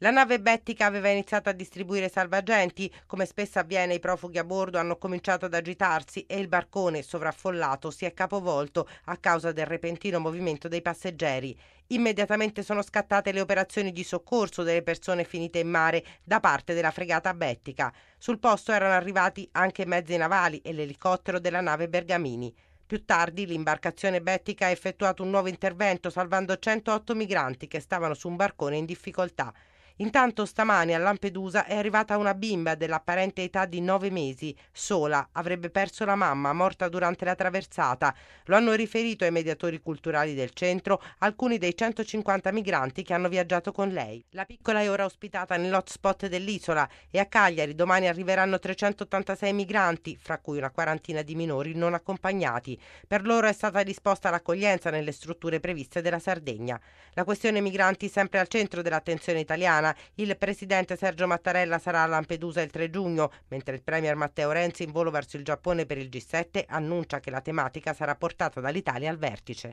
La nave Bettica aveva iniziato a distribuire salvagenti. Come spesso avviene, i profughi a bordo hanno cominciato ad agitarsi e il barcone, sovraffollato, si è capovolto a causa del repentino movimento dei passeggeri. Immediatamente sono scattate le operazioni di soccorso delle persone finite in mare da parte della fregata Bettica. Sul posto erano arrivati anche mezzi navali e l'elicottero della nave Bergamini. Più tardi l'imbarcazione Bettica ha effettuato un nuovo intervento salvando 108 migranti che stavano su un barcone in difficoltà. Intanto stamani a Lampedusa è arrivata una bimba dell'apparente età di 9 mesi, sola, avrebbe perso la mamma, morta durante la traversata. Lo hanno riferito ai mediatori culturali del centro alcuni dei 150 migranti che hanno viaggiato con lei. La piccola è ora ospitata nell'hotspot dell'isola e a Cagliari domani arriveranno 386 migranti, fra cui una quarantina di minori non accompagnati. Per loro è stata disposta l'accoglienza nelle strutture previste della Sardegna. La questione migranti sempre al centro dell'attenzione italiana. Il presidente Sergio Mattarella sarà a Lampedusa il 3 giugno, mentre il premier Matteo Renzi, in volo verso il Giappone per il G7, annuncia che la tematica sarà portata dall'Italia al vertice.